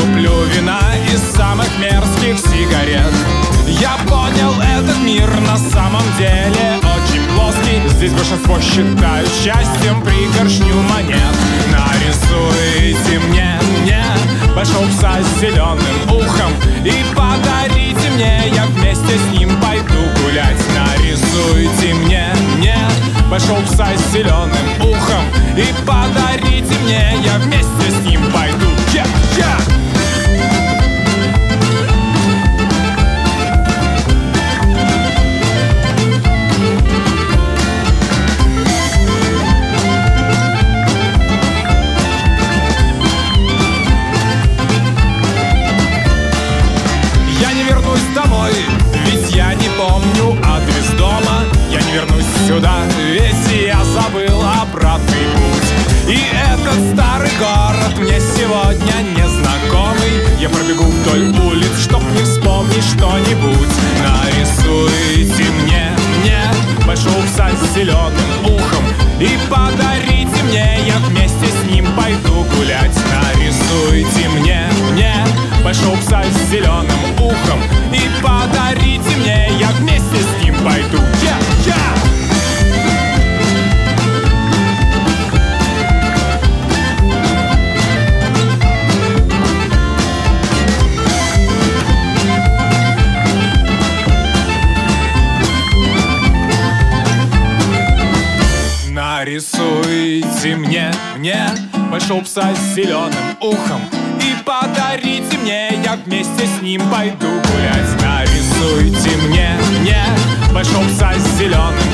куплю вина из самых мерзких сигарет. Я понял, этот мир на самом деле очень плоский. Здесь большинство считают счастьем пригоршню монет. Нарисуйте мне большого пса с зеленым ухом и подарите мне, я вместе с ним пойду гулять. Нарисуйте мне большого пса с зеленым ухом и подарите мне, я вместе с ним пойду. Домой, ведь я не помню адрес дома. Я не вернусь сюда, ведь я забыл обратный путь. И этот старый город мне сегодня незнакомый. Я пробегу вдоль улиц, чтоб не вспомнить что-нибудь. Нарисуйте мне большого пса с зеленым ухом и подарите мне, я вместе с ним пойду гулять. Нарисуйте мне большого пса с зеленым ухом и подарите мне, я вместе с ним пойду. Нарисуйте мне большого пса с зеленым ухом и подарите мне, я вместе с ним пойду гулять. Нарисуйте мне большого пса с зеленым